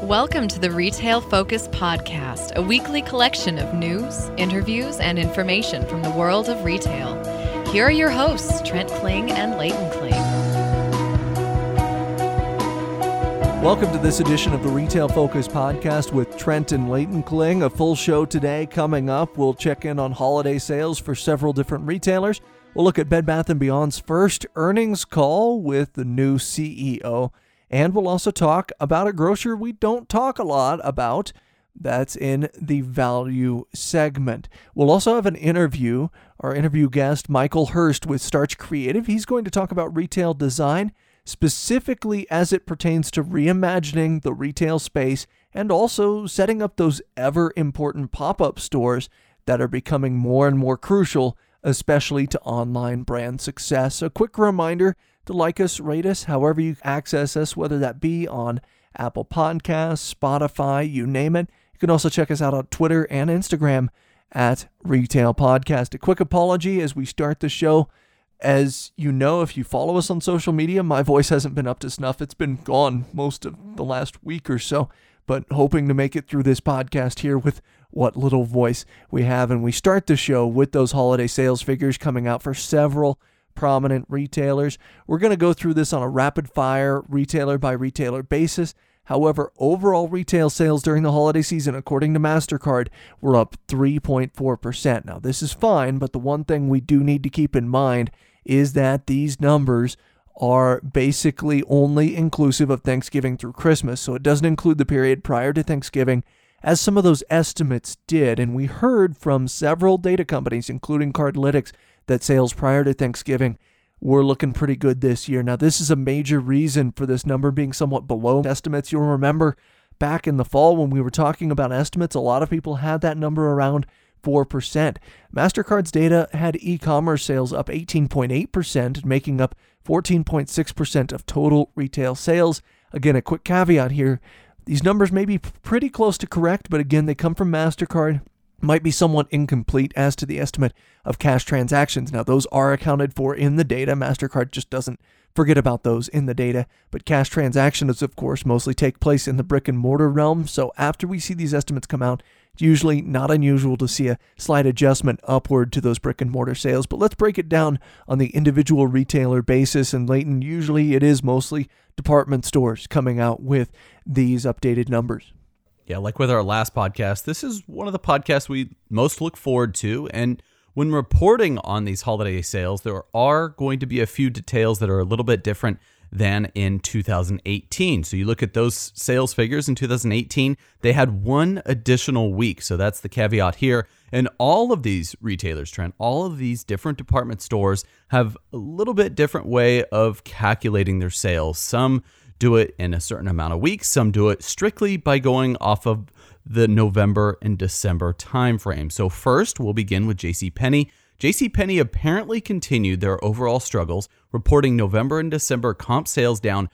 Welcome to the Retail Focus Podcast, a weekly collection of news, interviews, and information from the world of retail. Here are your hosts, Trent Kling and Leighton Kling. Welcome to this edition of the Retail Focus Podcast with Trent and Leighton Kling. A full show today coming up. We'll check in on holiday sales for several different retailers. We'll look at Bed Bath & Beyond's first earnings call with the new CEO. And we'll also talk about a grocer we don't talk a lot about that's in the value segment. We'll also have an interview. Our interview guest, Michael Hurst with Starch Creative. He's going to talk about retail design, specifically as it pertains to reimagining the retail space and also setting up those ever-important pop-up stores that are becoming more and more crucial, especially to online brand success. A quick reminder to like us, rate us, however you access us, whether that be on Apple Podcasts, Spotify, you name it. You can also check us out on Twitter and Instagram at Retail Podcast. A quick apology as we start the show. As you know, if you follow us on social media, my voice hasn't been up to snuff. It's been gone most of the last week or so, but hoping to make it through this podcast here with what little voice we have. And we start the show with those holiday sales figures coming out for several prominent retailers. We're going to go through this on a rapid fire, retailer by retailer basis. However, overall retail sales during the holiday season, according to MasterCard, were up 3.4%. Now, this is fine, but the one thing we do need to keep in mind is that these numbers are basically only inclusive of Thanksgiving through Christmas. So it doesn't include the period prior to Thanksgiving, as some of those estimates did. And we heard from several data companies, including Cardlytics, that sales prior to Thanksgiving were looking pretty good this year. Now, this is a major reason for this number being somewhat below estimates. You'll remember back in the fall when we were talking about estimates, a lot of people had that number around 4%. MasterCard's data had e-commerce sales up 18.8%, making up 14.6% of total retail sales. Again, a quick caveat here. These numbers may be pretty close to correct, but again, they come from MasterCard. Might be somewhat incomplete as to the estimate of cash transactions. Now, those are accounted for in the data. MasterCard just doesn't forget about those in the data. But cash transactions, of course, mostly take place in the brick and mortar realm. So after we see these estimates come out, it's usually not unusual to see a slight adjustment upward to those brick and mortar sales. But let's break it down on the individual retailer basis. And Leighton, usually it is mostly department stores coming out with these updated numbers. Yeah, like with our last podcast, this is one of the podcasts we most look forward to. And when reporting on these holiday sales, there are going to be a few details that are a little bit different than in 2018. So you look at those sales figures in 2018, they had one additional week. So that's the caveat here. And all of these retailers, Trent, all of these different department stores have a little bit different way of calculating their sales. Some do it in a certain amount of weeks. Some do it strictly by going off of the November and December timeframe. So first, we'll begin with JCPenney. JCPenney apparently continued their overall struggles, reporting November and December comp sales down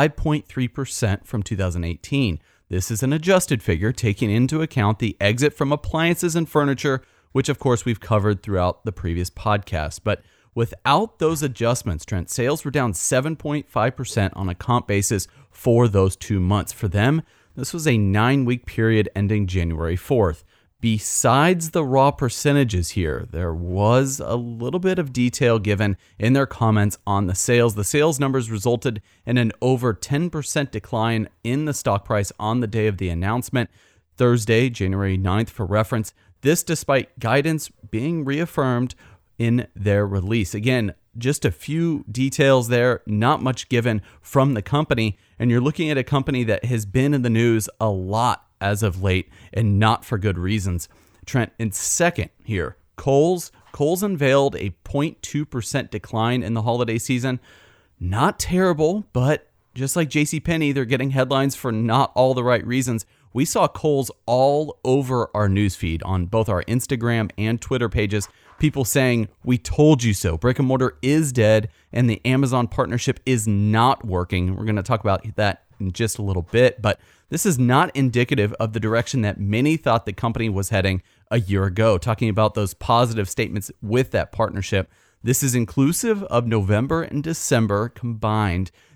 5.3% from 2018. This is an adjusted figure taking into account the exit from appliances and furniture, which of course we've covered throughout the previous podcast. But without those adjustments, Trent, sales were down 7.5% on a comp basis for those 2 months. For them, this was a 9-week period ending January 4th. Besides the raw percentages here, there was a little bit of detail given in their comments on the sales. The sales numbers resulted in an over 10% decline in the stock price on the day of the announcement, Thursday, January 9th, for reference. This despite guidance being reaffirmed in their release. Again, just a few details there, not much given from the company. And you're looking at a company that has been in the news a lot as of late, and not for good reasons. Trent, in second here, Kohl's unveiled a 0.2% decline in the holiday season. Not terrible, but just like JCPenney, they're getting headlines for not all the right reasons. We saw Kohl's all over our newsfeed on both our Instagram and Twitter pages. People saying, "We told you so. Brick and mortar is dead and the Amazon partnership is not working." We're going to talk about that in just a little bit, but this is not indicative of the direction that many thought the company was heading a year ago. Talking about those positive statements with that partnership, this is inclusive of November and December combined.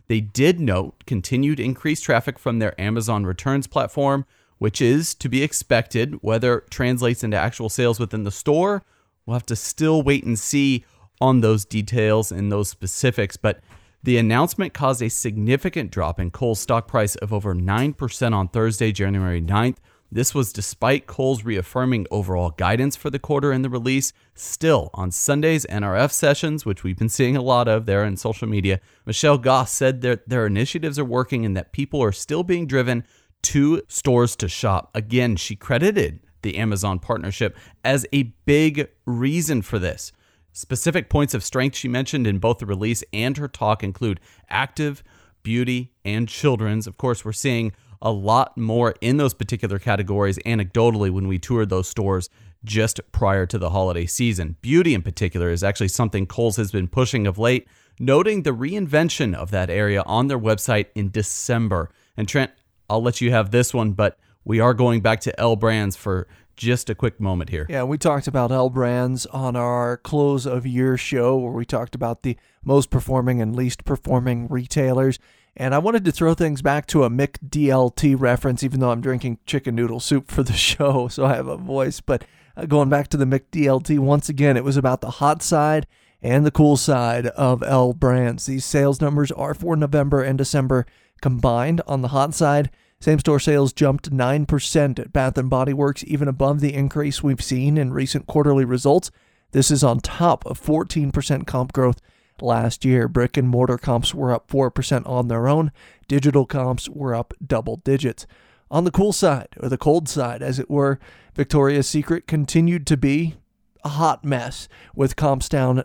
They did note continued increased traffic from their Amazon returns platform, which is to be expected. Whether it translates into actual sales within the store, we'll have to still wait and see on those details and those specifics. But the announcement caused a significant drop in Kohl's stock price of over 9% on Thursday, January 9th. This was despite Kohl's reaffirming overall guidance for the quarter in the release. Still, on Sunday's NRF sessions, which we've been seeing a lot of there in social media, Michelle Goss said that their initiatives are working and that people are still being driven to stores to shop. Again, she credited the Amazon partnership as a big reason for this. Specific points of strength she mentioned in both the release and her talk include active, beauty, and children's. Of course, we're seeing a lot more in those particular categories anecdotally when we toured those stores just prior to the holiday season. Beauty in particular is actually something Kohl's has been pushing of late, noting the reinvention of that area on their website in December. And Trent, I'll let you have this one, but we are going back to L Brands for just a quick moment here. Yeah, we talked about L Brands on our close of year show where we talked about the most performing and least performing retailers. And I wanted to throw things back to a McDLT reference, even though I'm drinking chicken noodle soup for the show, so I have a voice. But going back to the McDLT, once again, it was about the hot side and the cool side of L Brands. These sales numbers are for November and December combined. On the hot side, same-store sales jumped 9% at Bath & Body Works, even above the increase we've seen in recent quarterly results. This is on top of 14% comp growth last year. Brick and mortar comps were up 4% on their own. Digital comps were up double digits. On the cool side, or the cold side, as it were, Victoria's Secret continued to be a hot mess, with comps down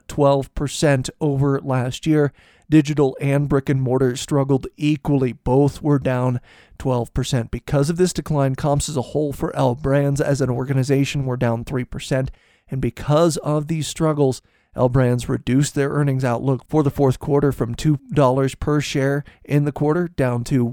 12% over last year. Digital and brick and mortar struggled equally. Both were down 12%. Because of this decline, comps as a whole for L Brands as an organization were down 3%. And because of these struggles, L Brands reduced their earnings outlook for the fourth quarter from $2 per share in the quarter down to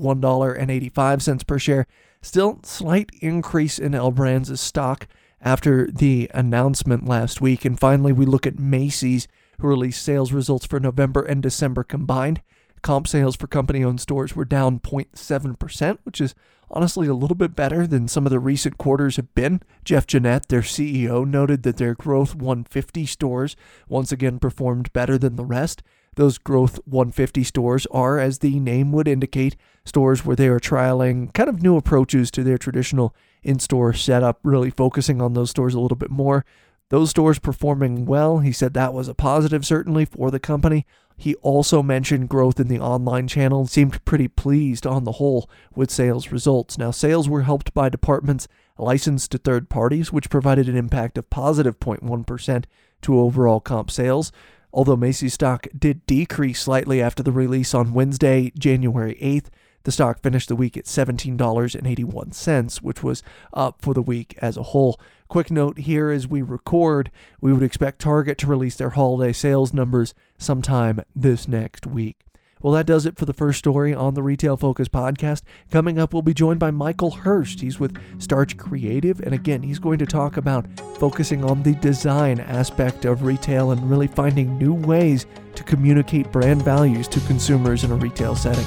$1.85 per share. Still, slight increase in L Brands' stock after the announcement last week. And finally, we look at Macy's, who released sales results for November and December combined. Comp sales for company-owned stores were down 0.7%, which is honestly a little bit better than some of the recent quarters have been. Jeff Gennette, their CEO, noted that their Growth 150 stores once again performed better than the rest. Those Growth 150 stores are, as the name would indicate, stores where they are trialing kind of new approaches to their traditional in-store setup, really focusing on those stores a little bit more. Those stores performing well. He said that was a positive, certainly, for the company. He also mentioned growth in the online channel and seemed pretty pleased on the whole with sales results. Now, sales were helped by departments licensed to third parties, which provided an impact of positive 0.1% to overall comp sales. Although Macy's stock did decrease slightly after the release on Wednesday, January 8th, the stock finished the week at $17.81, which was up for the week as a whole. Quick note here as we record, we would expect Target to release their holiday sales numbers sometime this next week. Well, that does it for the first story on the Retail Focus podcast. Coming up, we'll be joined by Michael Hurst. He's with Starch Creative, and again, he's going to talk about focusing on the design aspect of retail and really finding new ways to communicate brand values to consumers in a retail setting.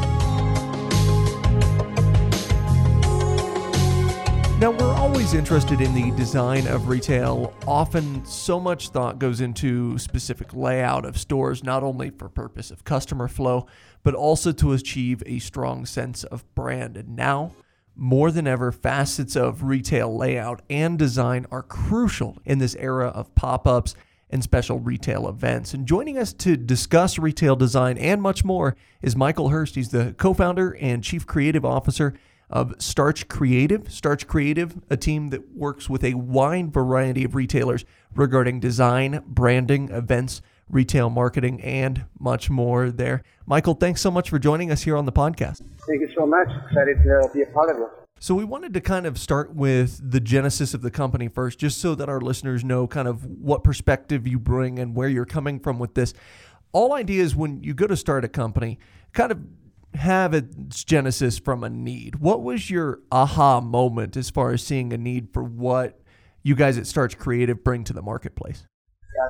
Now, we're always interested in the design of retail. Often, so much thought goes into specific layout of stores, not only for purpose of customer flow, but also to achieve a strong sense of brand. And now, more than ever, facets of retail layout and design are crucial in this era of pop-ups and special retail events. And joining us to discuss retail design and much more is Michael Hurst. He's the co-founder and chief creative officer of Starch Creative. Starch Creative, a team that works with a wide variety of retailers regarding design, branding, events, retail marketing, and much more there. Michael, thanks so much for joining us here on the podcast. Thank you so much. Excited to be a part of it. So we wanted to kind of start with the genesis of the company first, just so that our listeners know kind of what perspective you bring and where you're coming from with this. All ideas when you go to start a company kind of have its genesis from a need. What was your aha moment as far as seeing a need for what you guys at Starch Creative bring to the marketplace? Yeah,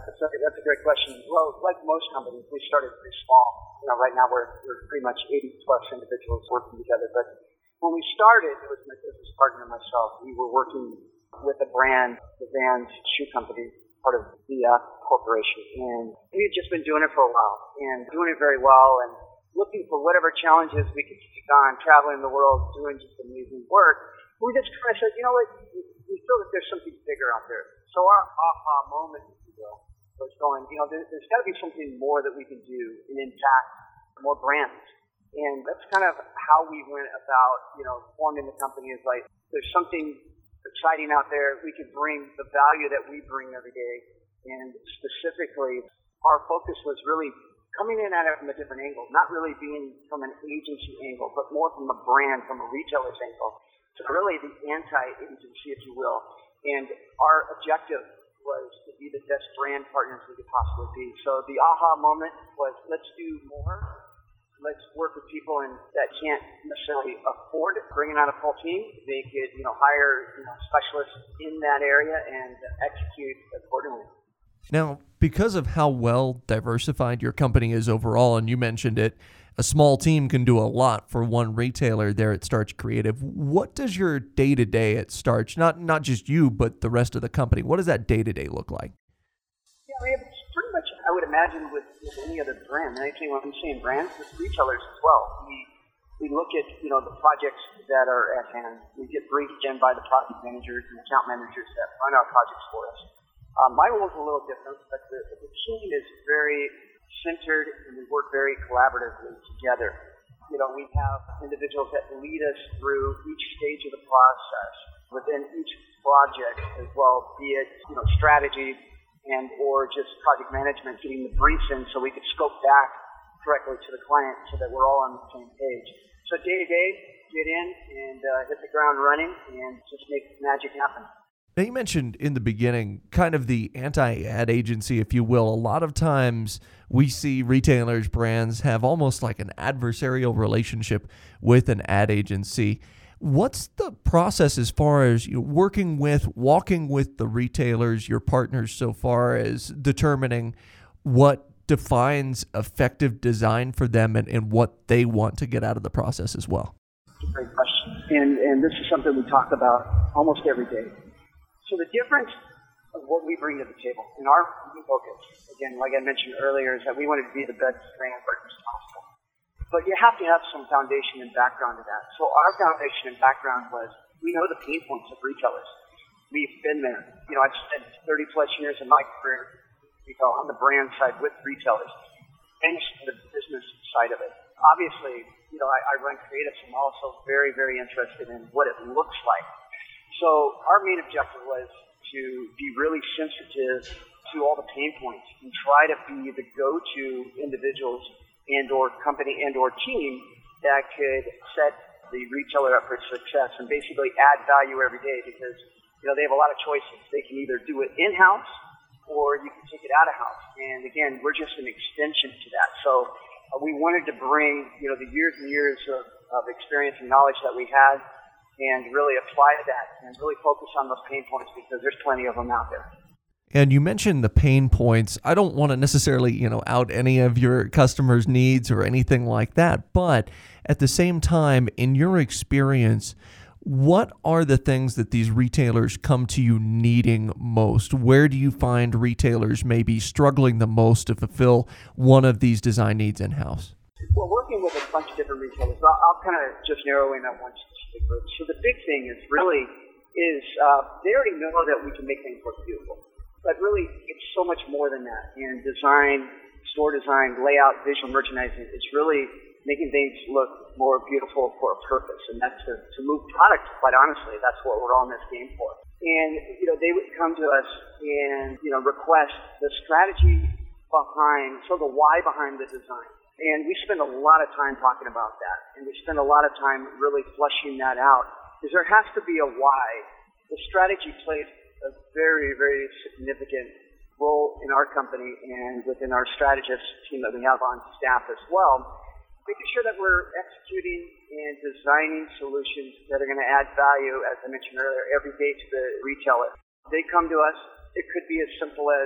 That's a great question. Well, like most companies, we started pretty small. Right now we're pretty much 80 plus individuals working together. But when we started, it was my business partner and myself. We were working with a brand, the Vans shoe company, part of the corporation. And we had just been doing it for a while and doing it very well and looking for whatever challenges we could take on, traveling the world, doing just amazing work. We just kind of said, you know what, we feel that there's something bigger out there. So our aha moment, if you will, was going, there's got to be something more that we can do and impact more brands. And that's kind of how we went about, forming the company, is like, there's something exciting out there. We could bring the value that we bring every day. And specifically, our focus was really coming in at it from a different angle, not really being from an agency angle, but more from a brand, from a retailer's angle. So really the anti-agency, if you will. And our objective was to be the best brand partners we could possibly be. So the aha moment was, let's do more. Let's work with people that can't necessarily afford bringing out a full team. They could, hire specialists in that area and execute accordingly. Now, because of how well diversified your company is overall, and you mentioned it, a small team can do a lot for one retailer there at Starch Creative. What does your day-to-day at Starch, not just you, but the rest of the company, what does that day-to-day look like? Yeah, it's pretty much, I would imagine, with any other brand. And actually, when I'm saying brands, with retailers as well. We look at, the projects that are at hand. We get briefed in by the project managers and account managers that run our projects for us. My role is a little different, but the team is very centered, and we work very collaboratively together. We have individuals that lead us through each stage of the process within each project as well, be it, strategy and or just project management, getting the briefs in so we could scope back correctly to the client so that we're all on the same page. So day to day, get in and hit the ground running and just make magic happen. Now, you mentioned in the beginning kind of the anti-ad agency, if you will. A lot of times we see retailers, brands have almost like an adversarial relationship with an ad agency. What's the process as far as walking with the retailers, your partners, so far as determining what defines effective design for them and what they want to get out of the process as well? Great question. And this is something we talk about almost every day. So the difference of what we bring to the table and our focus, again, like I mentioned earlier, is that we wanted to be the best brand partners possible. But you have to have some foundation and background to that. So our foundation and background was, we know the pain points of retailers. We've been there. I've spent 30 plus years in my career on the brand side with retailers and the business side of it. Obviously, I run creative, so I'm also very, very interested in what it looks like. So our main objective was to be really sensitive to all the pain points and try to be the go-to individuals and or company and or team that could set the retailer up for success and basically add value every day, because they have a lot of choices. They can either do it in-house or you can take it out of house. And again, we're just an extension to that. So we wanted to bring the years and years of experience and knowledge that we had and really apply that and really focus on those pain points, because there's plenty of them out there. And you mentioned the pain points. I don't want to necessarily, out any of your customers' needs or anything like that. But at the same time, in your experience, what are the things that these retailers come to you needing most? Where do you find retailers maybe struggling the most to fulfill one of these design needs in-house? Well, working with a bunch of different retailers, I'll kind of just narrow in on one specific group. So the big thing is they already know that we can make things look beautiful. But really, it's so much more than that. And design, store design, layout, visual merchandising, it's really making things look more beautiful for a purpose. And that's to move product, quite honestly. That's what we're all in this game for. And, they would come to us and, request the strategy behind, so the why behind the design. And we spend a lot of time talking about that. And we spend a lot of time really fleshing that out. Because there has to be a why. The strategy plays a very, very significant role in our company and within our strategist team that we have on staff as well. Making sure that we're executing and designing solutions that are going to add value, as I mentioned earlier, every day to the retailer. They come to us. It could be as simple as,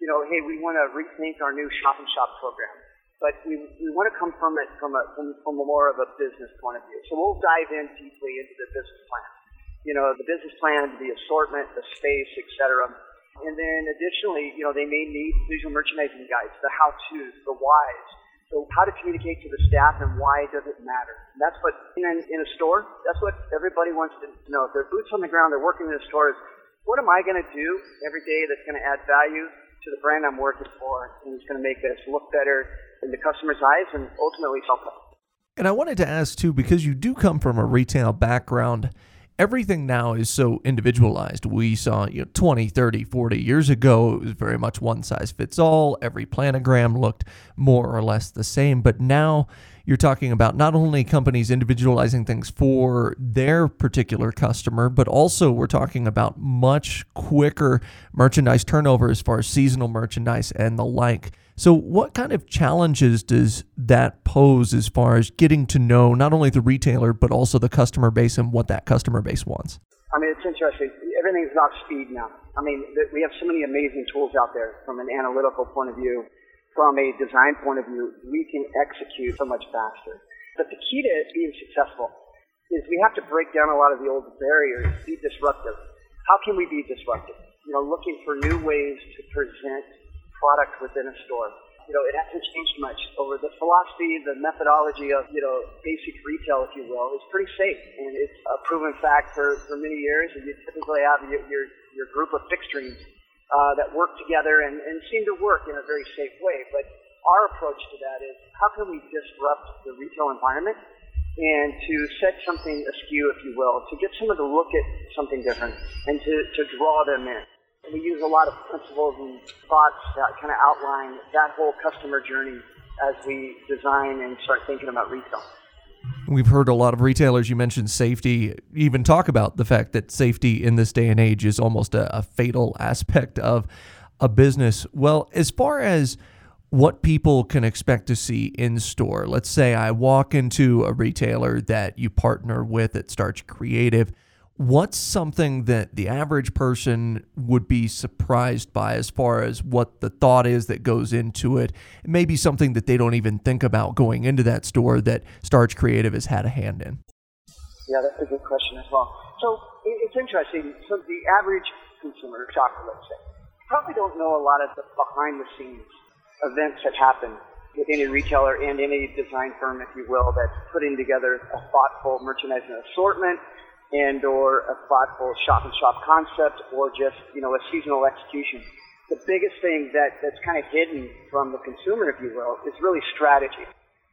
hey, we want to rethink our new shop and shop program. But we want to come from it from more of a business point of view. So we'll dive in deeply into the business plan. The business plan, the assortment, the space, et cetera. And then additionally, they may need visual merchandising guides, the how-tos, the whys. So how to communicate to the staff and why does it matter. And that's what, in a store, that's what everybody wants to know. If they're boots on the ground, they're working in a store, is what am I going to do every day that's going to add value to the brand I'm working for, and it's going to make this look better in the customer's eyes and ultimately help them. And I wanted to ask too, because you do come from a retail background, everything now is so individualized. We saw 20, 30, 40 years ago, it was very much one size fits all. Every planogram looked more or less the same. But now you're talking about not only companies individualizing things for their particular customer, but also we're talking about much quicker merchandise turnover as far as seasonal merchandise and the like. So what kind of challenges does that pose as far as getting to know not only the retailer, but also the customer base and what that customer base wants? It's interesting. Everything's about speed now. We have so many amazing tools out there from an analytical point of view. From a design point of view, we can execute so much faster. But the key to being successful is we have to break down a lot of the old barriers, be disruptive. How can we be disruptive? Looking for new ways to present product within a store. It hasn't changed much over the philosophy, the methodology of, basic retail, if you will, is pretty safe. And it's a proven fact for many years. And you typically have your group of fixtures that work together and seem to work in a very safe way. But our approach to that is how can we disrupt the retail environment and to set something askew, if you will, to get someone to look at something different and to draw them in. We use a lot of principles and thoughts that kind of outline that whole customer journey as we design and start thinking about retail. We've heard a lot of retailers, you mentioned safety, even talk about the fact that safety in this day and age is almost a fatal aspect of a business. Well, as far as what people can expect to see in store, let's say I walk into a retailer that you partner with at Starch Creative. What's something that the average person would be surprised by as far as what the thought is that goes into it? Maybe something that they don't even think about going into that store that Starch Creative has had a hand in. Yeah, that's a good question as well. So it's interesting. So the average consumer, shopper, let's say, probably don't know a lot of the behind-the-scenes events that happen with any retailer and any design firm, if you will, that's putting together a thoughtful merchandising assortment and or a thoughtful shop-and-shop concept, or just, a seasonal execution. The biggest thing that's kind of hidden from the consumer, if you will, is really strategy.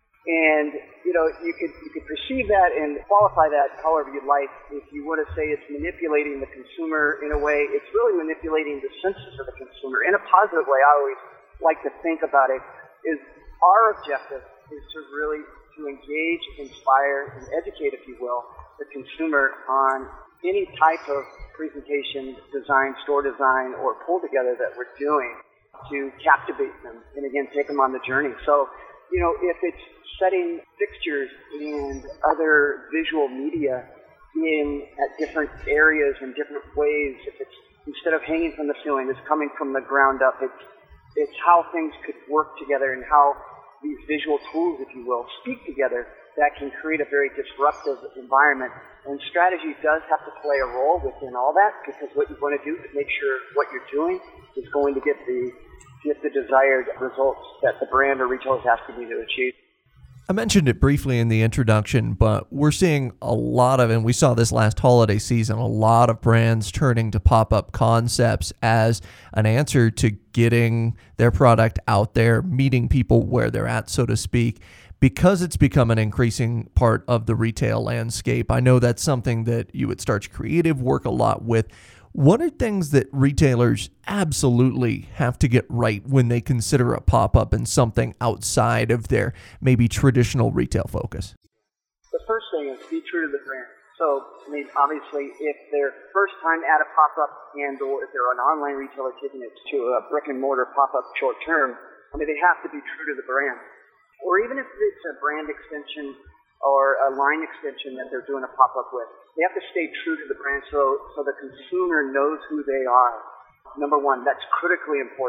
And, you could perceive that and qualify that however you'd like. If you want to say it's manipulating the consumer in a way, it's really manipulating the senses of the consumer. In a positive way, I always like to think about it, is our objective is to really to engage, inspire, and educate, if you will, the consumer on any type of presentation, design, store design, or pull together that we're doing to captivate them and again take them on the journey. So, if it's setting fixtures and other visual media in at different areas in different ways, if it's instead of hanging from the ceiling, it's coming from the ground up, it's how things could work together and how these visual tools, if you will, speak together that can create a very disruptive environment. And strategy does have to play a role within all that, because what you want to do is make sure what you're doing is going to get the desired results that the brand or retailer has to be to achieve. I mentioned it briefly in the introduction, but we're seeing a lot of, and we saw this last holiday season, a lot of brands turning to pop-up concepts as an answer to getting their product out there, meeting people where they're at, so to speak, because it's become an increasing part of the retail landscape. I know that's something that you at Starch Creative work a lot with. What are things that retailers absolutely have to get right when they consider a pop-up and something outside of their maybe traditional retail focus? The first thing is be true to the brand. So, obviously, if they're first time at a pop-up and or if they're an online retailer taking it to a brick-and-mortar pop-up short-term, they have to be true to the brand. Or even if it's a brand extension or a line extension that they're doing a pop-up with, they have to stay true to the brand so the consumer knows who they are. Number one, that's critically important.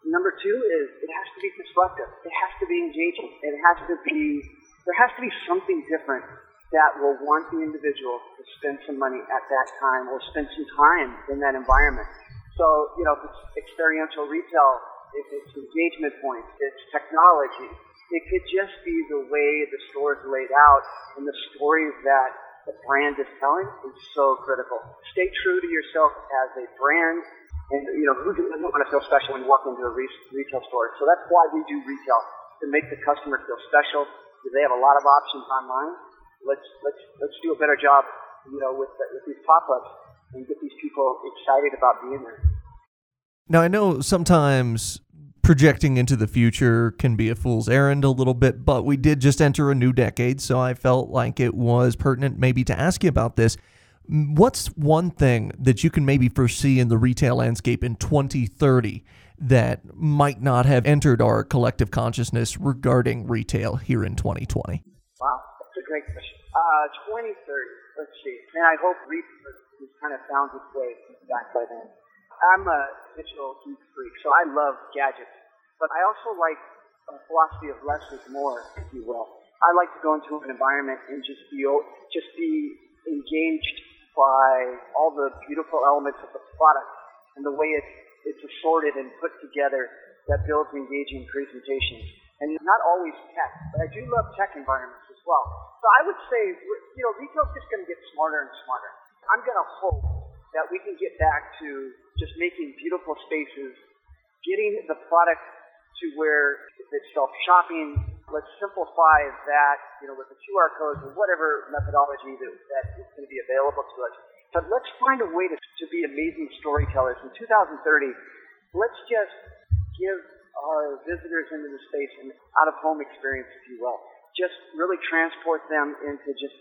Number two is it has to be disruptive. It has to be engaging. There has to be something different that will want the individual to spend some money at that time or spend some time in that environment. So, if it's experiential retail, if it's engagement points, it's technology, it could just be the way the store is laid out and the stories that the brand is telling is so critical. Stay true to yourself as a brand. And, who doesn't want to feel special when you walk into a retail store? So that's why we do retail, to make the customer feel special, because they have a lot of options online. Let's do a better job, with these pop-ups and get these people excited about being there. Now, I know sometimes projecting into the future can be a fool's errand a little bit, but we did just enter a new decade, so I felt like it was pertinent maybe to ask you about this. What's one thing that you can maybe foresee in the retail landscape in 2030 that might not have entered our collective consciousness regarding retail here in 2020? Wow, that's a great question. 2030, let's see. And I hope retail has kind of found its way back by then. I'm a digital geek freak, so I love gadgets. But I also like a philosophy of less is more, if you will. I like to go into an environment and just be engaged by all the beautiful elements of the product and the way it's assorted and put together that builds engaging presentations. And not always tech, but I do love tech environments as well. So I would say, retail's just going to get smarter and smarter. I'm going to hope that we can get back to just making beautiful spaces, getting the product to where it's self-shopping. Let's simplify that, with the QR codes or whatever methodology that is going to be available to us. But let's find a way to be amazing storytellers. In 2030, let's just give our visitors into the space an out-of-home experience, if you will. Just really transport them into just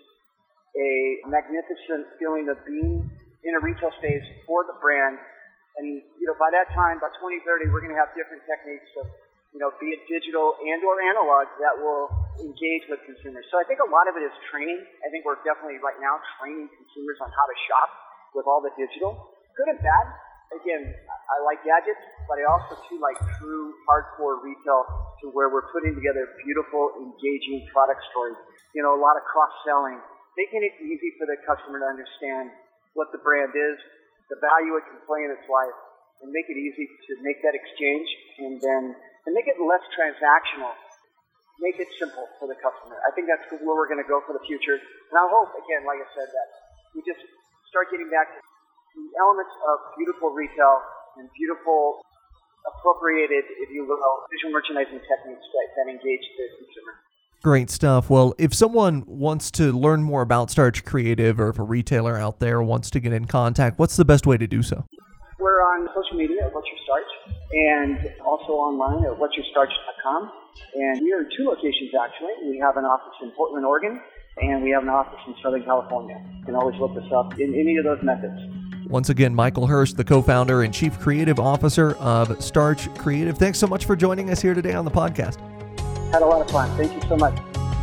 a magnificent feeling of being in a retail space for the brand. And, by that time, by 2030, we're going to have different techniques of, be it digital and or analog, that will engage with consumers. So I think a lot of it is training. I think we're definitely right now training consumers on how to shop with all the digital. Good and bad. Again, I like gadgets, but I also too like true hardcore retail to where we're putting together beautiful, engaging product stories. A lot of cross-selling, making it easy for the customer to understand what the brand is, the value it can play in its life, and make it easy to make that exchange, and make it less transactional. Make it simple for the customer. I think that's where we're going to go for the future. And I hope, again, like I said, that we just start getting back to the elements of beautiful retail and beautiful, appropriated, if you will, visual merchandising techniques that engage the consumer. Great stuff. Well, if someone wants to learn more about Starch Creative, or if a retailer out there wants to get in contact, what's the best way to do so? We're on social media at What's Your Starch, and also online at what'syourstarch.com. And we are in 2 locations, actually. We have an office in Portland, Oregon, and we have an office in Southern California. You can always look us up in any of those methods. Once again, Michael Hurst, the co-founder and chief creative officer of Starch Creative. Thanks so much for joining us here today on the podcast. Had a lot of fun. Thank you so much.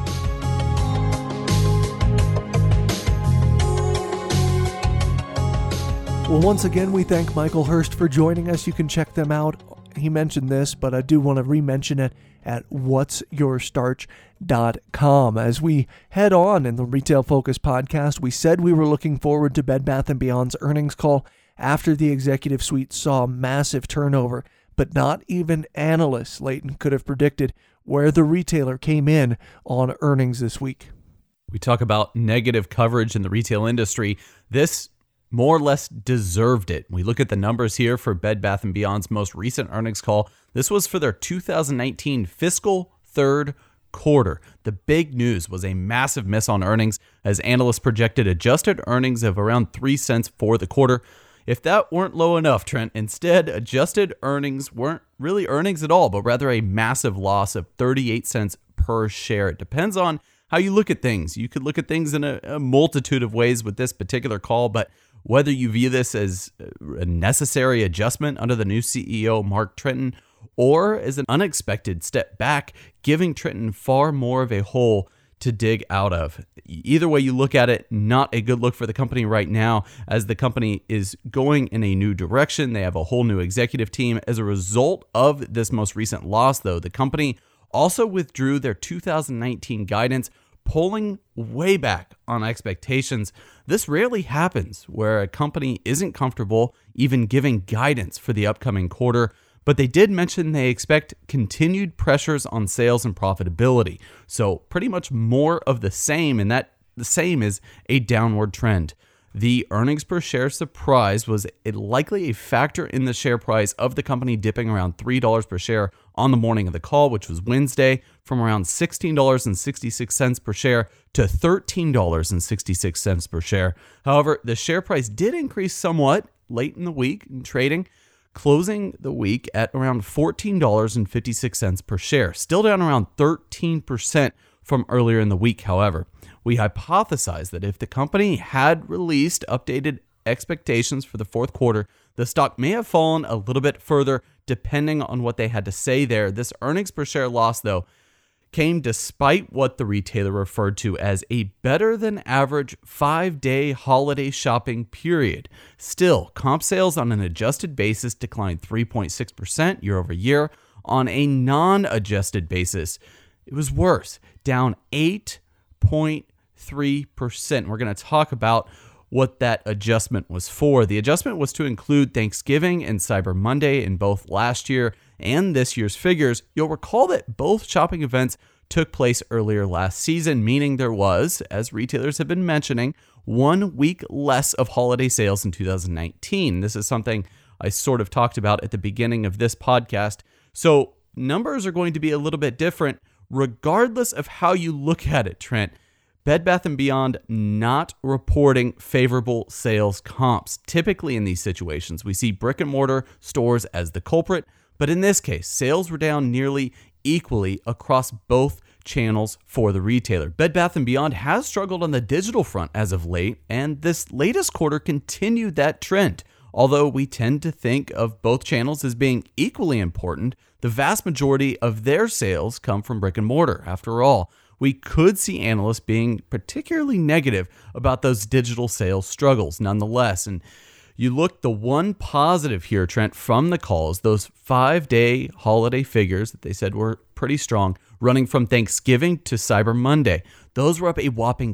Well, once again, we thank Michael Hurst for joining us. You can check them out. He mentioned this, but I do want to re-mention it at what'syourstarch.com. As we head on in the Retail Focus podcast, we said we were looking forward to Bed Bath & Beyond's earnings call after the executive suite saw massive turnover, but not even analysts, Leighton, could have predicted where the retailer came in on earnings this week. We talk about negative coverage in the retail industry. This more or less deserved it. We look at the numbers here for Bed Bath & Beyond's most recent earnings call. This was for their 2019 fiscal third quarter. The big news was a massive miss on earnings, as analysts projected adjusted earnings of around 3 cents for the quarter. If that weren't low enough, Trent, instead, adjusted earnings weren't really earnings at all, but rather a massive loss of 38 cents per share. It depends on how you look at things. You could look at things in a multitude of ways with this particular call, but whether you view this as a necessary adjustment under the new CEO, Mark Tritton, or as an unexpected step back, giving Tritton far more of a hole to dig out of. Either way you look at it, not a good look for the company right now, as the company is going in a new direction. They have a whole new executive team. As a result of this most recent loss, though, the company also withdrew their 2019 guidance, pulling way back on expectations. This rarely happens where a company isn't comfortable even giving guidance for the upcoming quarter, but they did mention they expect continued pressures on sales and profitability. So pretty much more of the same, and that the same is a downward trend. The earnings per share surprise was likely a factor in the share price of the company dipping around $3 per share on the morning of the call, which was Wednesday, from around $16.66 per share to $13.66 per share. However, the share price did increase somewhat late in the week in trading, closing the week at around $14.56 per share, still down around 13% from earlier in the week. However, we hypothesized that if the company had released updated expectations for the fourth quarter, the stock may have fallen a little bit further depending on what they had to say there. This earnings per share loss, though, came despite what the retailer referred to as a better than average 5-day holiday shopping period. Still, comp sales on an adjusted basis declined 3.6% year over year. On a non-adjusted basis, it was worse, down 8.3%. We're going to talk about what that adjustment was for. The adjustment was to include Thanksgiving and Cyber Monday in both last year and this year's figures. You'll recall that both shopping events took place earlier last season, meaning there was, as retailers have been mentioning, 1 week less of holiday sales in 2019. This is something I sort of talked about at the beginning of this podcast. So numbers are going to be a little bit different regardless of how you look at it, Trent. Bed Bath & Beyond not reporting favorable sales comps. Typically in these situations, we see brick and mortar stores as the culprit, but in this case, sales were down nearly equally across both channels for the retailer. Bed Bath & Beyond has struggled on the digital front as of late, and this latest quarter continued that trend. Although we tend to think of both channels as being equally important, the vast majority of their sales come from brick and mortar. After all, we could see analysts being particularly negative about those digital sales struggles nonetheless. And you look, the one positive here, Trent, from the calls, those 5-day holiday figures that they said were pretty strong, running from Thanksgiving to Cyber Monday. Those were up a whopping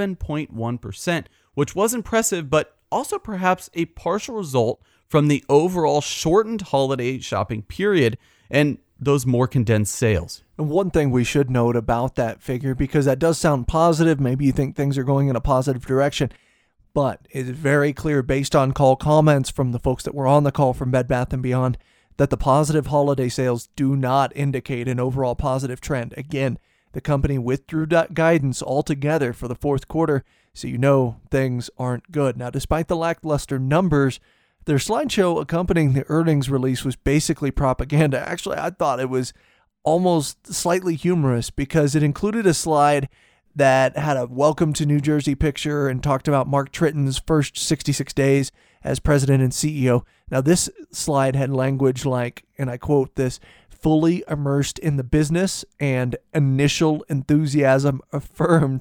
7.1%, which was impressive, but also perhaps a partial result from the overall shortened holiday shopping period and those more condensed sales. And one thing we should note about that figure, because that does sound positive, maybe you think things are going in a positive direction, but it is very clear based on call comments from the folks that were on the call from Bed Bath & Beyond that the positive holiday sales do not indicate an overall positive trend. Again, the company withdrew guidance altogether for the fourth quarter, so you know things aren't good. Now, despite the lackluster numbers, their slideshow accompanying the earnings release was basically propaganda. Actually, I thought it was almost slightly humorous because it included a slide that had a welcome to New Jersey picture and talked about Mark Tritton's first 66 days as president and CEO. Now, this slide had language like, and I quote this, fully immersed in the business and initial enthusiasm affirmed.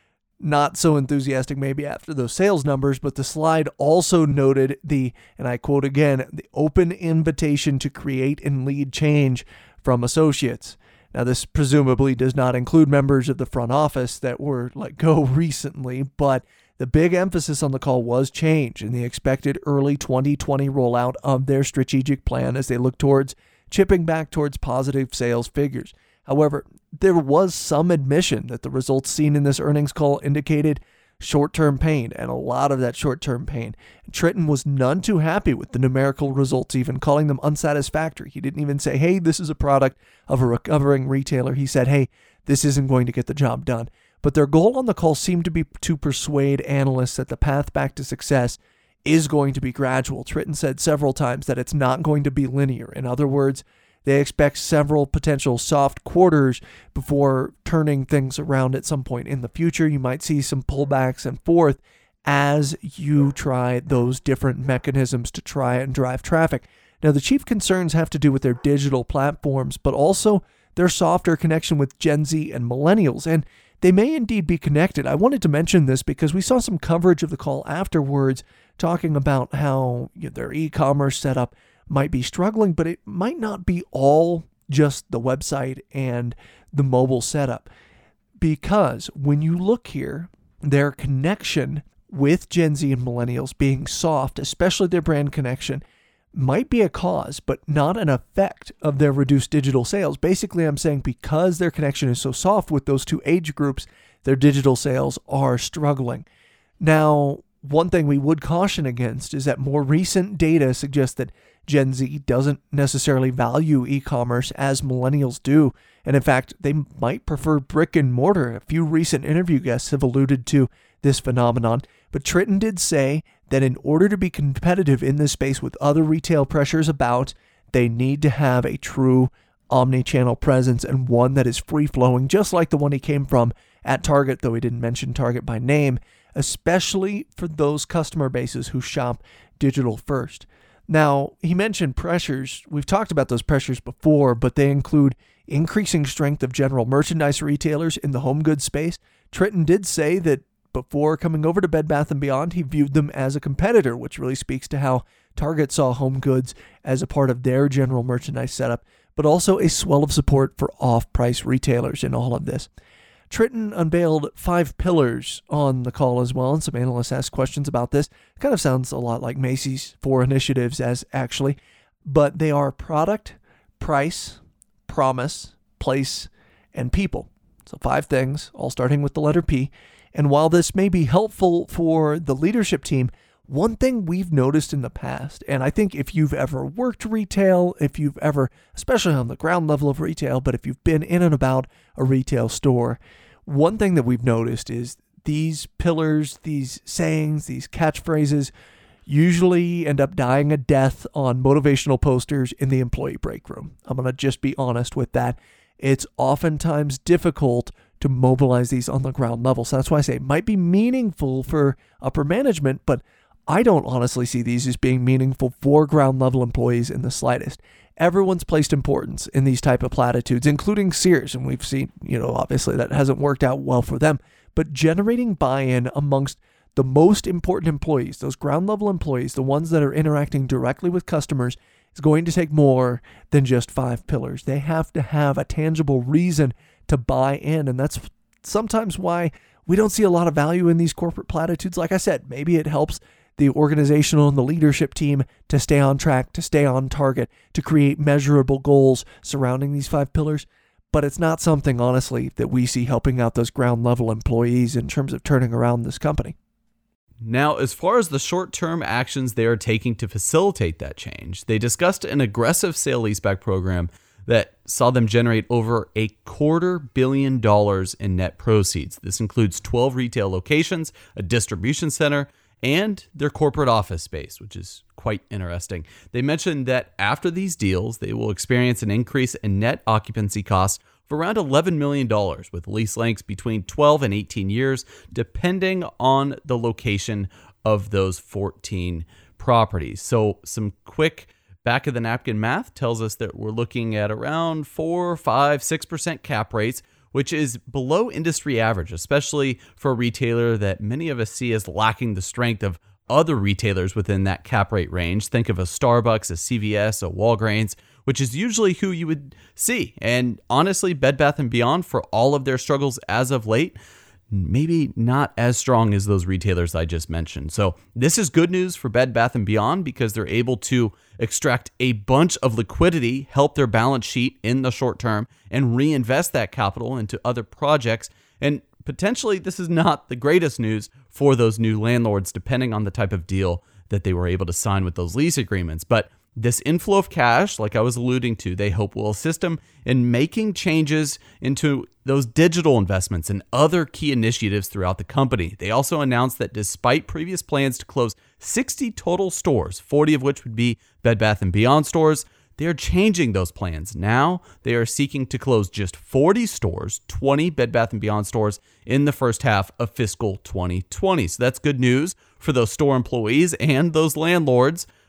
Not so enthusiastic maybe after those sales numbers, but the slide also noted the, and I quote again, the open invitation to create and lead change from associates. Now, this presumably does not include members of the front office that were let go recently, but the big emphasis on the call was change and the expected early 2020 rollout of their strategic plan as they look towards chipping back towards positive sales figures. However, there was some admission that the results seen in this earnings call indicated short-term pain, and a lot of that short-term pain. Tritton was none too happy with the numerical results, even calling them unsatisfactory. He didn't even say, hey, this is a product of a recovering retailer. He said, hey, this isn't going to get the job done. But their goal on the call seemed to be to persuade analysts that the path back to success is going to be gradual. Tritton said several times that it's not going to be linear. In other words, they expect several potential soft quarters before turning things around at some point in the future. You might see some pullbacks and forth as you try those different mechanisms to try and drive traffic. Now, the chief concerns have to do with their digital platforms, but also their softer connection with Gen Z and millennials. And they may indeed be connected. I wanted to mention this because we saw some coverage of the call afterwards talking about how their e-commerce setup might be struggling, but it might not be all just the website and the mobile setup. Because when you look here, their connection with Gen Z and millennials being soft, especially their brand connection, might be a cause, but not an effect of their reduced digital sales. Basically, I'm saying because their connection is so soft with those two age groups, their digital sales are struggling. Now, one thing we would caution against is that more recent data suggests that Gen Z doesn't necessarily value e-commerce as millennials do. And in fact, they might prefer brick and mortar. A few recent interview guests have alluded to this phenomenon. But Tritton did say that in order to be competitive in this space with other retail pressures about, they need to have a true omni-channel presence and one that is free-flowing, just like the one he came from at Target, though he didn't mention Target by name, especially for those customer bases who shop digital first. Now, he mentioned pressures. We've talked about those pressures before, but they include increasing strength of general merchandise retailers in the home goods space. Tritton did say that before coming over to Bed Bath & Beyond, he viewed them as a competitor, which really speaks to how Target saw home goods as a part of their general merchandise setup, but also a swell of support for off-price retailers in all of this. Tritton unveiled 5 pillars on the call as well, and some analysts asked questions about this. Kind of sounds a lot like Macy's 4 initiatives as actually, but they are product, price, promise, place, and people. So 5 things, all starting with the letter P. And while this may be helpful for the leadership team, one thing we've noticed in the past, and I think if you've ever worked retail, if you've ever, especially on the ground level of retail, but if you've been in and about a retail store, one thing that we've noticed is these pillars, these sayings, these catchphrases usually end up dying a death on motivational posters in the employee break room. I'm going to just be honest with that. It's oftentimes difficult to mobilize these on the ground level. So that's why I say it might be meaningful for upper management, but I don't honestly see these as being meaningful for ground level employees in the slightest. Everyone's placed importance in these type of platitudes, including Sears, and we've seen, obviously that hasn't worked out well for them, but generating buy-in amongst the most important employees, those ground level employees, the ones that are interacting directly with customers, is going to take more than just 5 pillars. They have to have a tangible reason to buy in, and that's sometimes why we don't see a lot of value in these corporate platitudes. Like I said, maybe it helps the organizational and the leadership team to stay on track, to stay on target, to create measurable goals surrounding these 5 pillars, but it's not something, honestly, that we see helping out those ground level employees in terms of turning around this company. Now, as far as the short-term actions they are taking to facilitate that change, they discussed an aggressive sale-leaseback program that saw them generate over $250 million in net proceeds. This includes 12 retail locations, a distribution center, and their corporate office space, which is quite interesting. They mentioned that after these deals, they will experience an increase in net occupancy costs of around $11 million, with lease lengths between 12 and 18 years, depending on the location of those 14 properties. So some quick back of the napkin math tells us that we're looking at around 4, 5, 6% cap rates, which is below industry average, especially for a retailer that many of us see as lacking the strength of other retailers within that cap rate range. Think of a Starbucks, a CVS, a Walgreens, which is usually who you would see. And honestly, Bed Bath & Beyond, for all of their struggles as of late, maybe not as strong as those retailers I just mentioned. So this is good news for Bed Bath & Beyond because they're able to extract a bunch of liquidity, help their balance sheet in the short term, and reinvest that capital into other projects. And potentially this is not the greatest news for those new landlords, depending on the type of deal that they were able to sign with those lease agreements. But this inflow of cash, like I was alluding to, they hope will assist them in making changes into those digital investments and other key initiatives throughout the company. They also announced that despite previous plans to close 60 total stores, 40 of which would be Bed Bath & Beyond stores, they are changing those plans. Now they are seeking to close just 40 stores, 20 Bed Bath & Beyond stores in the first half of fiscal 2020. So that's good news for those store employees and those landlords.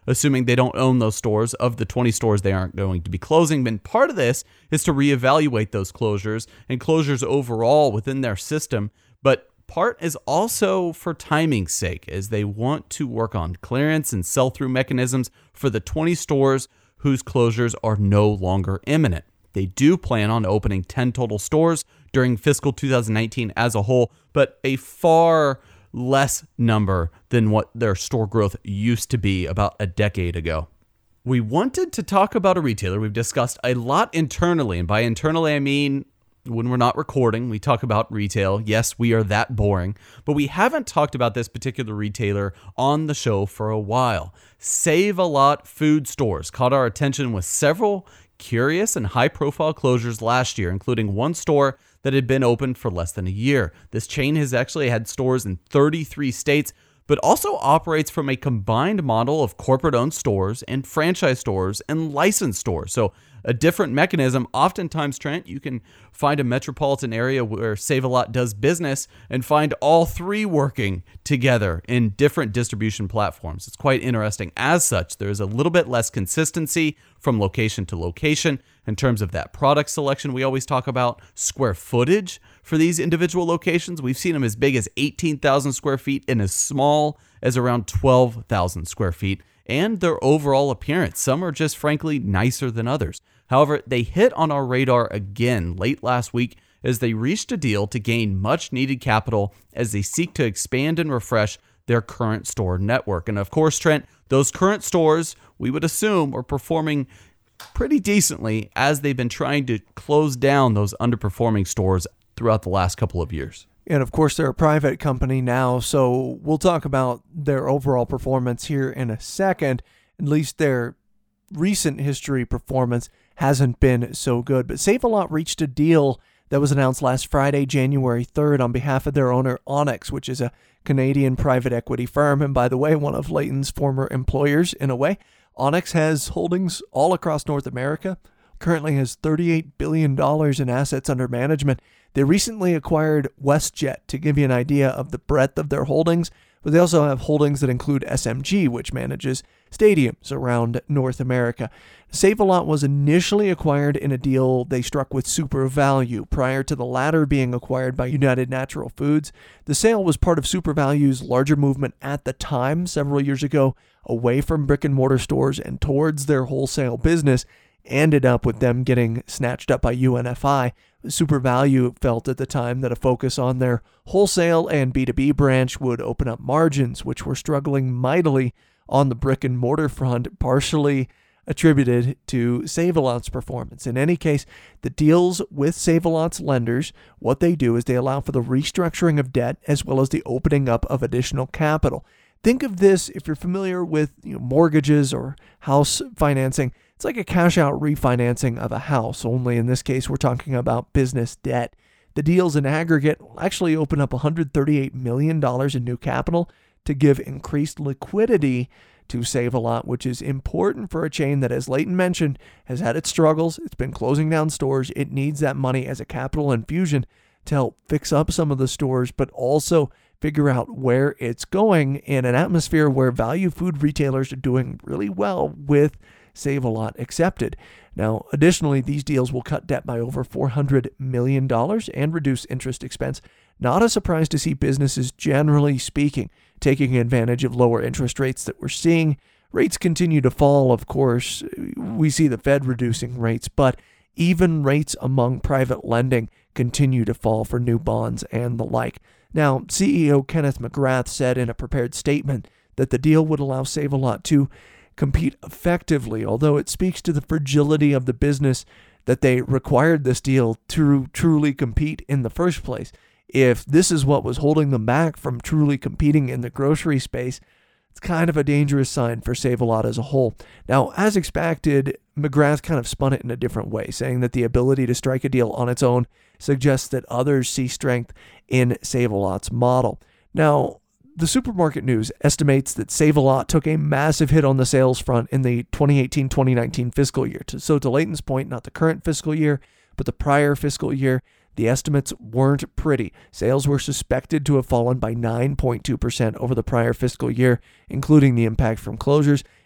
assuming they don't own those stores. Of the 20 stores they aren't going to be closing, and part of this is to reevaluate those closures and closures overall within their system, but part is also for timing's sake, as they want to work on clearance and sell-through mechanisms for the 20 stores whose closures are no longer imminent. They do plan on opening 10 total stores during fiscal 2019 as a whole, but a far less number than what their store growth used to be about a decade ago. We wanted to talk about a retailer we've discussed a lot internally, and by internally I mean when we're not recording, we talk about retail. Yes, we are that boring, but we haven't talked about this particular retailer on the show for a while. Save-A-Lot food stores caught our attention with several curious and high-profile closures last year, including one store that had been open for less than a year. This chain has actually had stores in 33 states, but also operates from a combined model of corporate-owned stores and franchise stores and licensed stores. So a different mechanism. Oftentimes, Trent, you can find a metropolitan area where Save-A-Lot does business and find all three working together in different distribution platforms. It's quite interesting. As such, there's a little bit less consistency from location to location in terms of that product selection. We always talk about square footage for these individual locations. We've seen them as big as 18,000 square feet and as small as around 12,000 square feet. And their overall appearance. Some are just frankly nicer than others. However, they hit on our radar again late last week as they reached a deal to gain much needed capital as they seek to expand and refresh their current store network. And of course, Trent, those current stores, we would assume, are performing pretty decently as they've been trying to close down those underperforming stores throughout the last couple of years. And of course, they're a private company now, so we'll talk about their overall performance here in a second. At least their recent history performance hasn't been so good. But Save-A-Lot reached a deal that was announced last Friday, January 3rd, on behalf of their owner, Onyx, which is a Canadian private equity firm. And by the way, one of Leighton's former employers, in a way. Onyx has holdings all across North America, currently has $38 billion in assets under management. They recently acquired WestJet to give you an idea of the breadth of their holdings, but they also have holdings that include SMG, which manages stadiums around North America. Save-A-Lot was initially acquired in a deal they struck with SuperValu prior to the latter being acquired by United Natural Foods. The sale was part of SuperValu's larger movement at the time, several years ago, away from brick-and-mortar stores and towards their wholesale business. Ended up with them getting snatched up by UNFI. SuperValu felt at the time that a focus on their wholesale and B2B branch would open up margins, which were struggling mightily on the brick and mortar front, partially attributed to Save-A-Lot's performance. In any case, the deals with Save-A-Lot's lenders, what they do is they allow for the restructuring of debt as well as the opening up of additional capital. Think of this, if you're familiar with mortgages or house financing, it's like a cash-out refinancing of a house, only in this case we're talking about business debt. The deals in aggregate will actually open up $138 million in new capital to give increased liquidity to Save-A-Lot, which is important for a chain that, as Leighton mentioned, has had its struggles. It's been closing down stores. It needs that money as a capital infusion to help fix up some of the stores, but also figure out where it's going in an atmosphere where value food retailers are doing really well with Save-A-Lot accepted. Now, additionally, these deals will cut debt by over $400 million and reduce interest expense. Not a surprise to see businesses, generally speaking, taking advantage of lower interest rates that we're seeing. Rates continue to fall, of course. We see the Fed reducing rates, but even rates among private lending continue to fall for new bonds and the like. Now, CEO Kenneth McGrath said in a prepared statement that the deal would allow Save-A-Lot to compete effectively, although it speaks to the fragility of the business that they required this deal to truly compete in the first place. If this is what was holding them back from truly competing in the grocery space, it's kind of a dangerous sign for Save-A-Lot as a whole. Now, as expected, McGrath kind of spun it in a different way, saying that the ability to strike a deal on its own suggests that others see strength in Save-A-Lot's model. Now, the Supermarket News estimates that Save-A-Lot took a massive hit on the sales front in the 2018-2019 fiscal year. So to Leighton's point, not the current fiscal year, but the prior fiscal year, the estimates weren't pretty. Sales were suspected to have fallen by 9.2% over the prior fiscal year, including the impact from closures.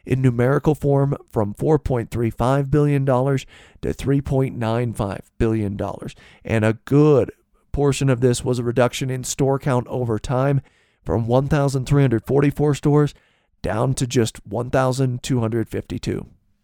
in numerical form from $4.35 billion to $3.95 billion. And a good portion of this was a reduction in store count over time from 1,344 stores down to just 1,252.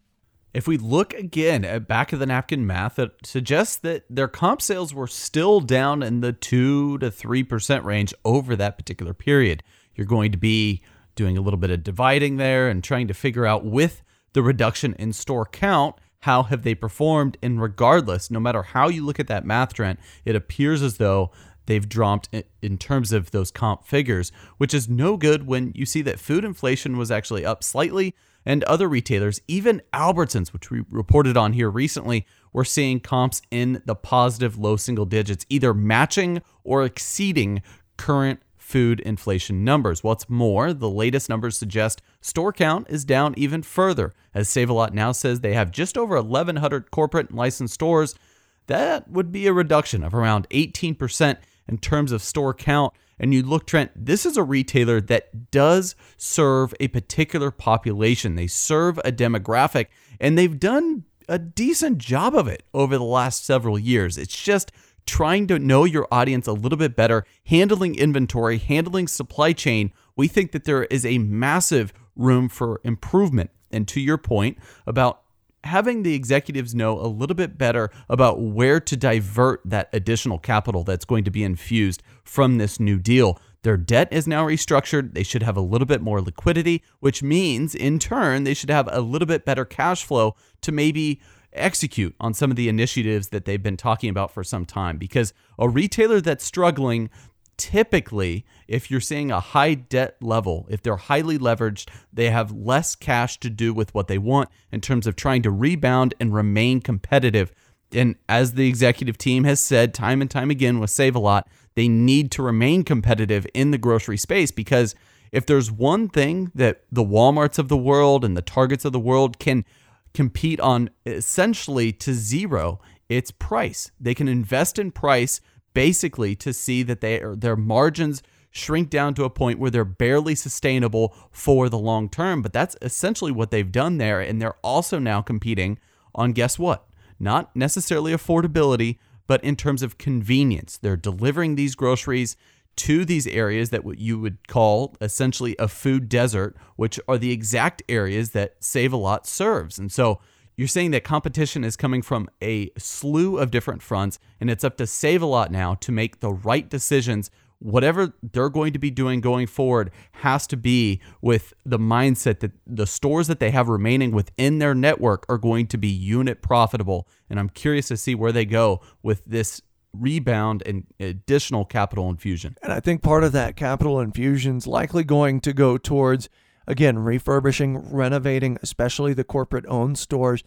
If we look again at back of the napkin math, it suggests that their comp sales were still down in the 2 to 3% range over that particular period. You're going to be doing a little bit of dividing there and trying to figure out, with the reduction in store count, how have they performed? And regardless, no matter how you look at that math, Trent, it appears as though they've dropped in terms of those comp figures, which is no good when you see that food inflation was actually up slightly, and other retailers, even Albertsons, which we reported on here recently, we're seeing comps in the positive low single digits, either matching or exceeding current food inflation numbers. What's more, the latest numbers suggest store count is down even further, as Save-A-Lot now says they have just over 1,100 corporate and licensed stores. That would be a reduction of around 18% in terms of store count. And you look, Trent, this is a retailer that does serve a particular population. They serve a demographic, and they've done a decent job of it over the last several years. It's just trying to know your audience a little bit better, handling inventory, handling supply chain. We think that there is a massive room for improvement. And to your point about having the executives know a little bit better about where to divert that additional capital that's going to be infused from this new deal. Their debt is now restructured. They should have a little bit more liquidity, which means in turn, they should have a little bit better cash flow to maybe execute on some of the initiatives that they've been talking about for some time. Because a retailer that's struggling, typically, if you're seeing a high debt level, if they're highly leveraged, they have less cash to do with what they want in terms of trying to rebound and remain competitive. And as the executive team has said time and time again with Save-A-Lot, they need to remain competitive in the grocery space, because if there's one thing that the Walmarts of the world and the Targets of the world can compete on essentially to zero, it's price. They can invest in price basically to see that their margins shrink down to a point where they're barely sustainable for the long term. But that's essentially what they've done there. And they're also now competing on, guess what? Not necessarily affordability, but in terms of convenience. They're delivering these groceries to these areas that what you would call essentially a food desert, which are the exact areas that Save-A-Lot serves. And so you're saying that competition is coming from a slew of different fronts, and it's up to Save-A-Lot now to make the right decisions. Whatever they're going to be doing going forward has to be with the mindset that the stores that they have remaining within their network are going to be unit profitable. And I'm curious to see where they go with this rebound and additional capital infusion. And I think part of that capital infusion is likely going to go towards, again, refurbishing, renovating, especially the corporate-owned stores.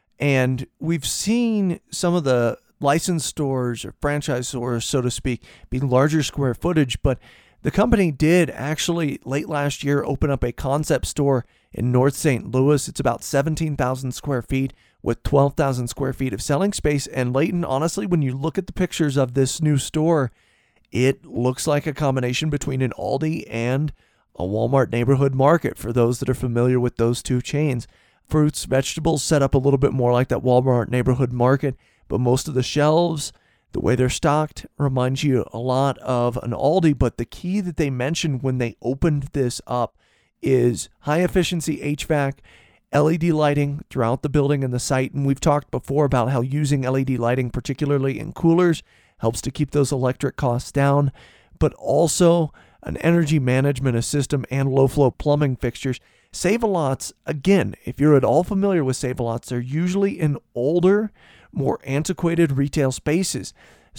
And we've seen some of the licensed stores or franchise stores, so to speak, be larger square footage. But the company did actually, late last year, open up a concept store in North St. Louis. It's about 17,000 square feet with 12,000 square feet of selling space. And Leighton, honestly, when you look at the pictures of this new store, it looks like a combination between an Aldi and a Walmart Neighborhood Market, for those that are familiar with those two chains. Fruits, vegetables set up a little bit more like that Walmart Neighborhood Market, but most of the shelves, the way they're stocked, reminds you a lot of an Aldi. But the key that they mentioned when they opened this up is high efficiency HVAC, LED lighting throughout the building and the site. And we've talked before about how using LED lighting, particularly in coolers, helps to keep those electric costs down, but also an energy management system and low-flow plumbing fixtures. Save-A-Lots, again, if you're at all familiar with Save-A-Lots, they're usually in older, more antiquated retail spaces.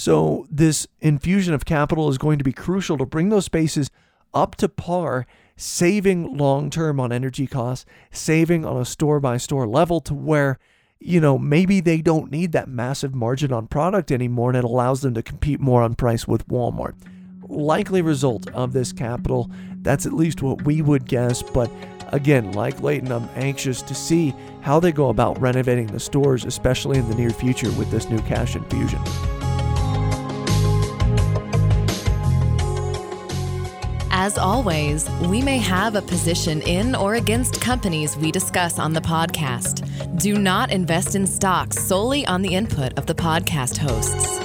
So this infusion of capital is going to be crucial to bring those spaces up to par, saving long-term on energy costs, saving on a store-by-store level to where, maybe they don't need that massive margin on product anymore, and it allows them to compete more on price with Walmart. Likely result of this capital, that's at least what we would guess. But again, like Leighton, I'm anxious to see how they go about renovating the stores, especially in the near future with this new cash infusion. As always, we may have a position in or against companies we discuss on the podcast. Do not invest in stocks solely on the input of the podcast hosts.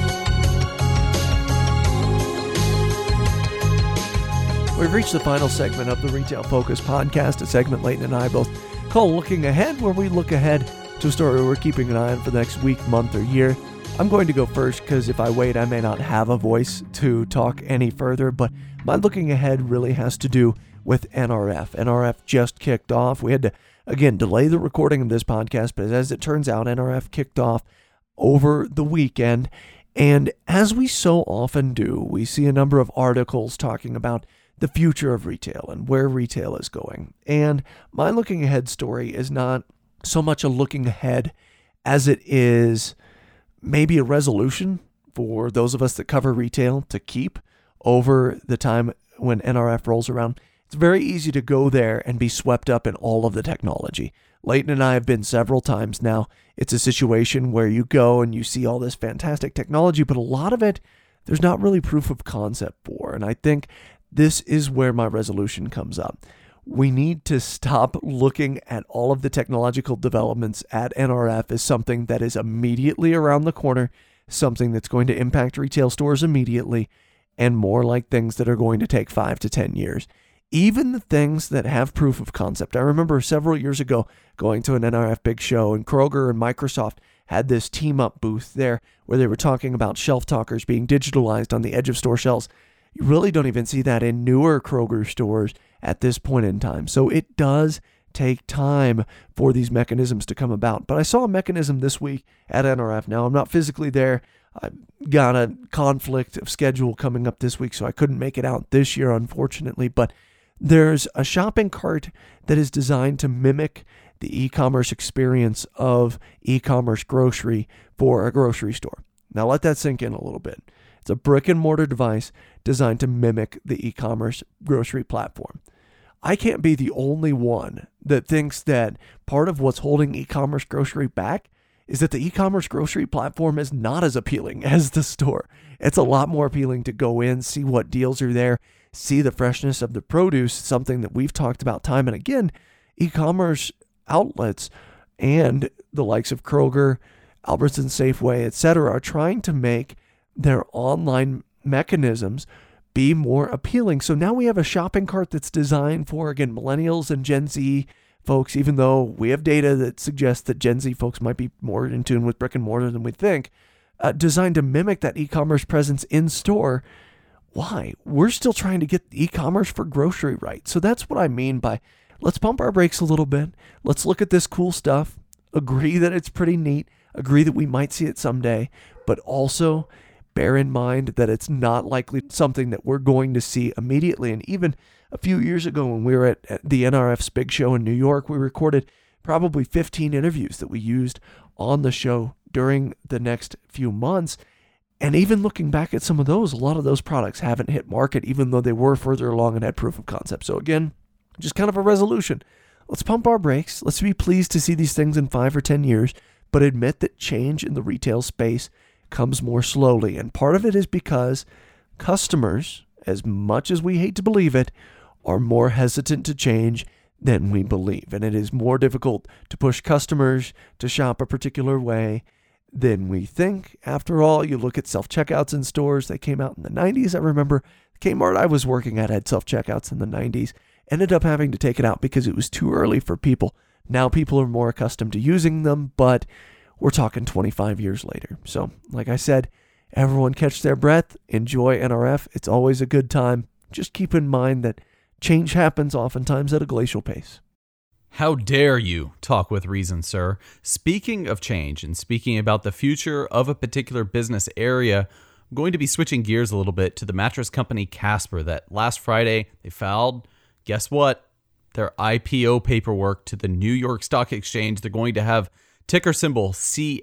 We've reached the final segment of the Retail Focus podcast, a segment Leighton and I both call Looking Ahead, where we look ahead to a story we're keeping an eye on for the next week, month, or year. I'm going to go first because if I wait, I may not have a voice to talk any further, but my looking ahead really has to do with NRF. NRF just kicked off. We had to, again, delay the recording of this podcast, but as it turns out, NRF kicked off over the weekend. And as we so often do, we see a number of articles talking about the future of retail and where retail is going. And my looking ahead story is not so much a looking ahead as it is maybe a resolution for those of us that cover retail to keep over the time when NRF rolls around. It's very easy to go there and be swept up in all of the technology. Leighton and I have been several times now. It's a situation where you go and you see all this fantastic technology, but a lot of it, there's not really proof of concept for. And I think this is where my resolution comes up. We need to stop looking at all of the technological developments at NRF as something that is immediately around the corner, something that's going to impact retail stores immediately, and more like things that are going to take 5 to 10 years. Even the things that have proof of concept. I remember several years ago going to an NRF big show, and Kroger and Microsoft had this team-up booth there where they were talking about shelf talkers being digitalized on the edge of store shelves. You really don't even see that in newer Kroger stores at this point in time. So it does take time for these mechanisms to come about. But I saw a mechanism this week at NRF. Now, I'm not physically there. I've got a conflict of schedule coming up this week, so I couldn't make it out this year, unfortunately. But there's a shopping cart that is designed to mimic the e-commerce experience of e-commerce grocery for a grocery store. Now, let that sink in a little bit. It's a brick and mortar device designed to mimic the e-commerce grocery platform. I can't be the only one that thinks that part of what's holding e-commerce grocery back is that the e-commerce grocery platform is not as appealing as the store. It's a lot more appealing to go in, see what deals are there, see the freshness of the produce, something that we've talked about time and again. E-commerce outlets and the likes of Kroger, Albertsons, Safeway, etc. are trying to make their online mechanisms be more appealing. So now we have a shopping cart that's designed for, again, millennials and Gen Z folks, even though we have data that suggests that Gen Z folks might be more in tune with brick and mortar than we think, designed to mimic that e-commerce presence in store. Why? We're still trying to get e-commerce for grocery right. So that's what I mean by let's pump our brakes a little bit. Let's look at this cool stuff, agree that it's pretty neat, agree that we might see it someday, but also bear in mind that it's not likely something that we're going to see immediately. And even a few years ago when we were at the NRF's big show in New York, we recorded probably 15 interviews that we used on the show during the next few months. And even looking back at some of those, a lot of those products haven't hit market, even though they were further along and had proof of concept. So again, just kind of a resolution. Let's pump our brakes. Let's be pleased to see these things in 5 or 10 years, but admit that change in the retail space comes more slowly. And part of it is because customers, as much as we hate to believe it, are more hesitant to change than we believe. And it is more difficult to push customers to shop a particular way than we think. After all, you look at self-checkouts in stores. They came out in the 90s. I remember Kmart I was working at had self-checkouts in the 90s. Ended up having to take it out because it was too early for people. Now people are more accustomed to using them, but we're talking 25 years later. So, like I said, everyone catch their breath, enjoy NRF. It's always a good time. Just keep in mind that change happens oftentimes at a glacial pace. How dare you talk with reason, sir? Speaking of change and speaking about the future of a particular business area, I'm going to be switching gears a little bit to the mattress company Casper that last Friday they filed, guess what? Their IPO paperwork to the New York Stock Exchange. They're going to have ticker symbol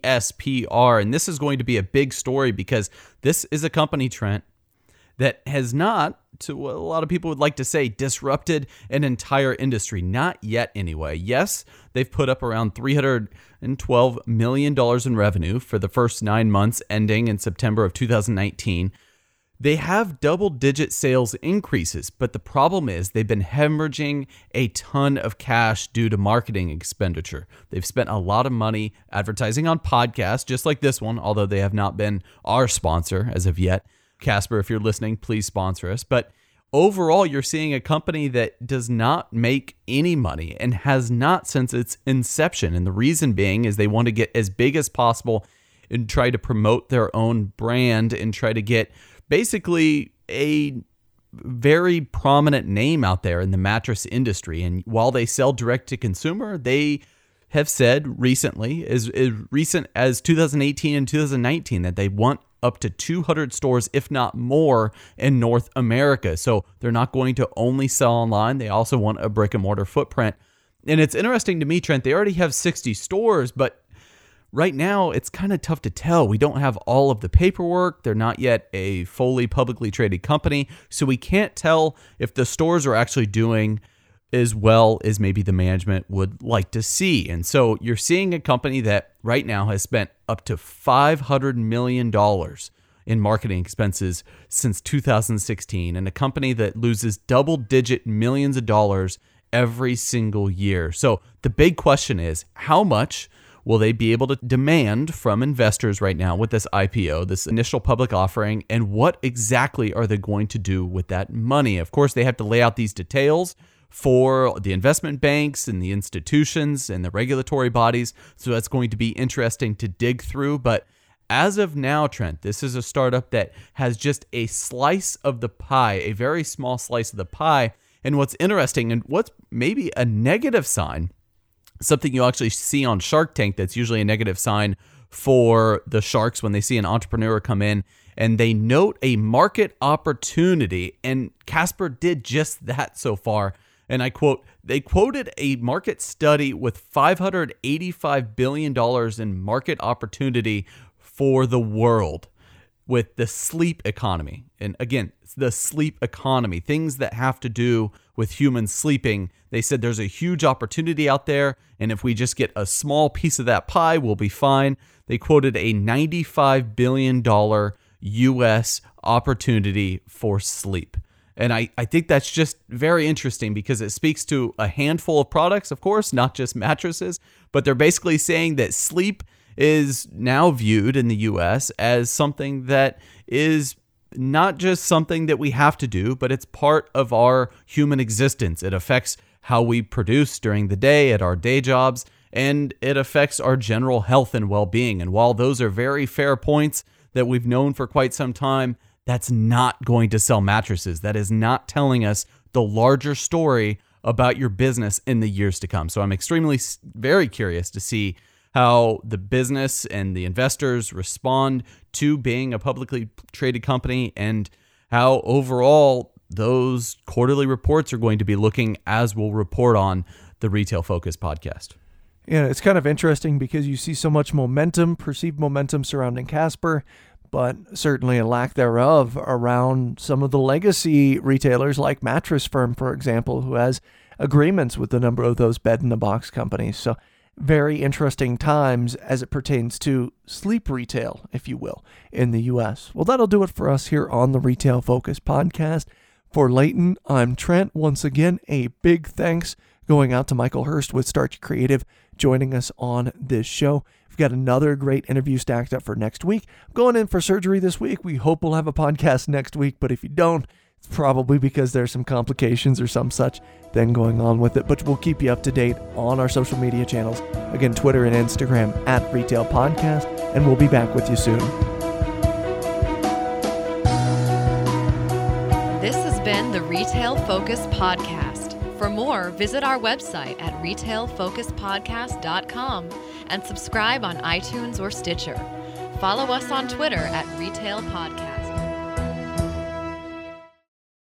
CSPR. And this is going to be a big story because this is a company, Trent, that has not, to what a lot of people would like to say, disrupted an entire industry. Not yet, anyway. Yes, they've put up around $312 million in revenue for the first 9 months ending in September of 2019. They have double-digit sales increases, but the problem is they've been hemorrhaging a ton of cash due to marketing expenditure. They've spent a lot of money advertising on podcasts, just like this one, although they have not been our sponsor as of yet. Casper, if you're listening, please sponsor us. But overall, you're seeing a company that does not make any money and has not since its inception. And the reason being is they want to get as big as possible and try to promote their own brand and try to get basically a very prominent name out there in the mattress industry. And while they sell direct to consumer, they have said recently, as recent as 2018 and 2019, that they want up to 200 stores, if not more, in North America. So they're not going to only sell online. They also want a brick and mortar footprint. And it's interesting to me, Trent, they already have 60 stores, but right now, it's kind of tough to tell. We don't have all of the paperwork. They're not yet a fully publicly traded company. So we can't tell if the stores are actually doing as well as maybe the management would like to see. And so you're seeing a company that right now has spent up to $500 million in marketing expenses since 2016, and a company that loses double-digit millions of dollars every single year. So the big question is, how much will they be able to demand from investors right now with this IPO, this initial public offering, and what exactly are they going to do with that money? Of course, they have to lay out these details for the investment banks and the institutions and the regulatory bodies, so that's going to be interesting to dig through. But as of now, Trent, this is a startup that has just a slice of the pie, a very small slice of the pie. And what's interesting, and what's maybe a negative sign, something you actually see on Shark Tank that's usually a negative sign for the sharks when they see an entrepreneur come in and they note a market opportunity. And Casper did just that so far. And I quote, they quoted a market study with $585 billion in market opportunity for the world with the sleep economy. And again, the sleep economy, things that have to do with humans sleeping. They said there's a huge opportunity out there, and if we just get a small piece of that pie, we'll be fine. They quoted a $95 billion US opportunity for sleep. And I think that's just very interesting because it speaks to a handful of products, of course, not just mattresses, but they're basically saying that sleep is now viewed in the US as something that is not just something that we have to do, but it's part of our human existence. It affects how we produce during the day at our day jobs, and it affects our general health and well-being. And while those are very fair points that we've known for quite some time, that's not going to sell mattresses. That is not telling us the larger story about your business in the years to come. So I'm very curious to see how the business and the investors respond to being a publicly traded company and how overall those quarterly reports are going to be looking, as we'll report on the Retail Focus podcast. Yeah, it's kind of interesting because you see so much momentum, perceived momentum surrounding Casper, but certainly a lack thereof around some of the legacy retailers like Mattress Firm, for example, who has agreements with a number of those bed-in-a-box companies. So very interesting times as it pertains to sleep retail, if you will, in the U.S. Well, that'll do it for us here on the Retail Focus podcast. For Leighton, I'm Trent. Once again, a big thanks going out to Michael Hurst with Starch Creative joining us on this show. We've got another great interview stacked up for next week. I'm going in for surgery this week. We hope we'll have a podcast next week, but if you don't, it's probably because there's some complications or some such thing going on with it. But we'll keep you up to date on our social media channels. Again, Twitter and Instagram at Retail Podcast, and we'll be back with you soon. This has been the Retail Focus Podcast. For more, visit our website at retailfocuspodcast.com and subscribe on iTunes or Stitcher. Follow us on Twitter at Retail Podcast.